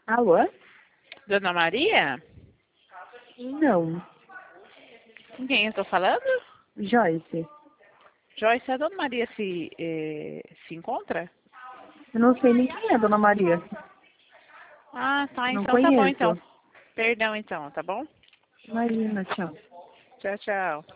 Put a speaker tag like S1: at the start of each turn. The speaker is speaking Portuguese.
S1: Alô?
S2: Dona Maria?
S1: Não.
S2: Com quem eu estou falando?
S1: Joyce.
S2: Joyce, a Dona Maria se encontra?
S1: Eu não sei nem quem é Dona Maria.
S2: Ah, tá.
S1: Não
S2: Então tá bom, então.
S1: conheço.
S2: Perdão, então, tá bom?
S1: Marina, tchau.
S2: Tchau, tchau.